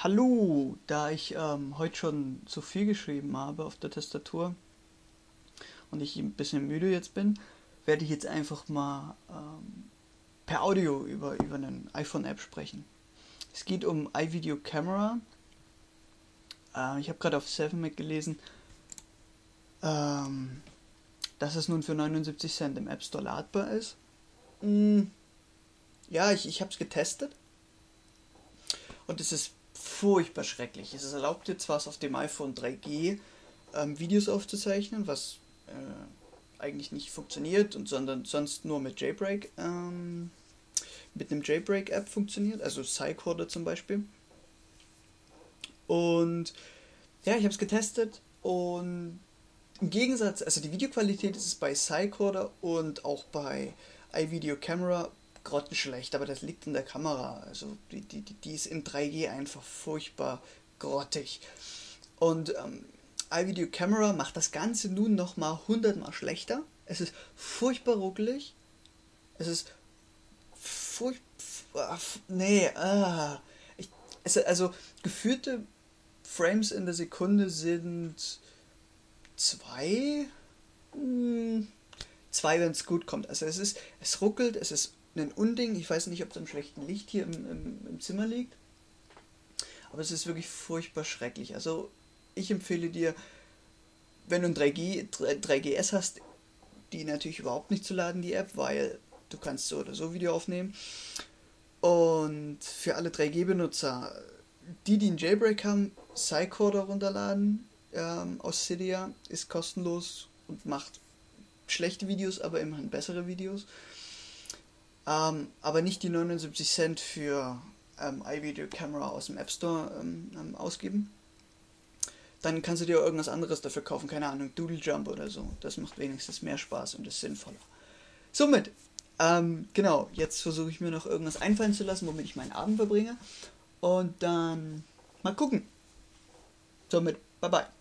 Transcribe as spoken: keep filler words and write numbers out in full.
Hallo, da ich ähm, heute schon zu viel geschrieben habe auf der Tastatur und ich ein bisschen müde jetzt bin, werde ich jetzt einfach mal ähm, per Audio über, über eine iPhone-App sprechen. Es geht um iVideo Camera. Äh, ich habe gerade auf Seven Mac gelesen, ähm, dass es nun für neunundsiebzig Cent im App Store ladbar ist. Mm, ja, ich, ich habe es getestet und es ist furchtbar schrecklich. Es erlaubt dir zwar auf dem iPhone drei G ähm, Videos aufzuzeichnen, was äh, eigentlich nicht funktioniert und sondern sonst nur mit Jailbreak ähm, mit einem Jailbreak-App funktioniert, also Cycorder zum Beispiel. Und ja, ich habe es getestet und im Gegensatz, also die Videoqualität ist es bei Cycorder und auch bei iVideo Camera grottenschlecht, aber das liegt in der Kamera. Also die, die, die ist in drei G einfach furchtbar grottig. Und ähm, iVideo Camera macht das Ganze nun nochmal hundertmal schlechter. Es ist furchtbar ruckelig. Es ist furchtbar. Nee, ah. Ich, es, also geführte Frames in der Sekunde sind zwei. Hm, zwei, wenn es gut kommt. Also es ist, es ruckelt, es ist ein Unding. Ich weiß nicht, ob es am schlechten Licht hier im, im, im Zimmer liegt. Aber es ist wirklich furchtbar schrecklich. Also ich empfehle dir, wenn du ein drei G, drei G S hast, die natürlich überhaupt nicht zu laden, die App, weil du kannst so oder so Video aufnehmen. Und für alle drei G-Benutzer, die, die einen Jailbreak haben, Cycorder runterladen ähm, aus Cydia, ist kostenlos und macht schlechte Videos, aber immerhin bessere Videos. Ähm, aber nicht die neunundsiebzig Cent für ähm, iVideo Camera aus dem App Store ähm, ähm, ausgeben. Dann kannst du dir irgendwas anderes dafür kaufen, keine Ahnung, Doodle Jump oder so. Das macht wenigstens mehr Spaß und ist sinnvoller. Somit, ähm, genau, jetzt versuche ich mir noch irgendwas einfallen zu lassen, womit ich meinen Abend verbringe. Und dann mal gucken. Somit, bye bye.